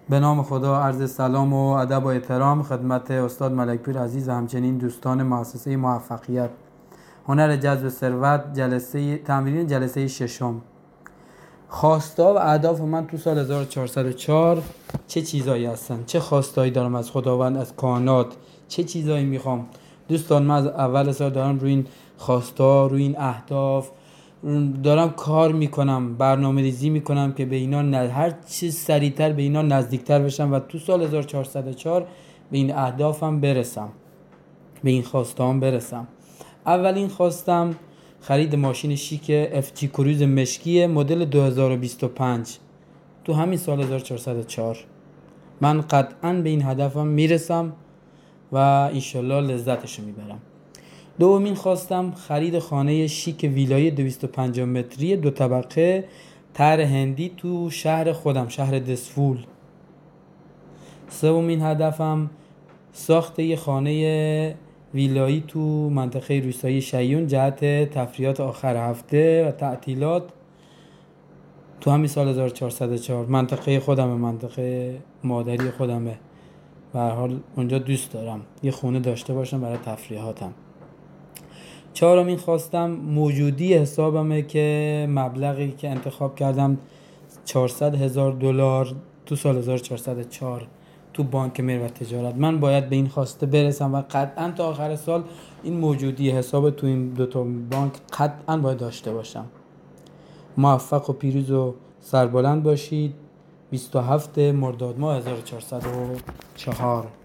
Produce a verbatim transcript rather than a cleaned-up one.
به نام خدا، عرض سلام و ادب و احترام خدمت استاد ملکپور عزیز و همچنین دوستان مؤسسه موفقیت. هنر جذب ثروت، جلسه تمرین جلسه ششم. خواستا و اهداف من تو سال هزار و چهارصد و چهار چه چیزایی هستن؟ چه خواستایی دارم از خداوند، از کائنات؟ چه چیزایی میخوام؟ دوستان، من از اول سال دارم روی این خواستا، روی این اهداف دارم کار میکنم، برنامه ریزی میکنم که به اینا ن... هر چیز سریعتر به اینا نزدیکتر بشم و تو سال هزار و چهارصد و چهار به این اهدافم برسم، به این خواستام برسم. اولین خواستم خرید ماشین شیک اف جی کروز مشکی مدل دو هزار و بیست و پنج تو همین سال هزار و چهارصد و چهار. من قطعاً به این هدفم میرسم و انشالله لذتشو میبرم. دومین خواستم خرید خانه شیک ویلای دویست و پنجاه متری دو طبقه طرح هندی تو شهر خودم، شهر دسفول. سومین هدفم ساخت یه خانه ویلایی تو منطقه روستایی شیون جهت تفریحات آخر هفته و تعطیلات تو همین سال هزار و چهارصد و چهار. منطقه خودمه، منطقه مادری خودمه، به هر حال اونجا دوست دارم یه خونه داشته باشم برای تفریحاتم. چهارمین خواستم موجودی حسابمه که مبلغی که انتخاب کردم چهارصد هزار دلار تو سال هزار و چهارصد و چهار تو بانک میر و تجارت. من باید به این خواسته برسم و قطعا تا آخر سال این موجودی حساب تو این دو تا بانک قطعا باید داشته باشم. موفق و پیروز و سربلند باشید. بیست و هفتم مرداد ماه هزار و چهارصد و چهار.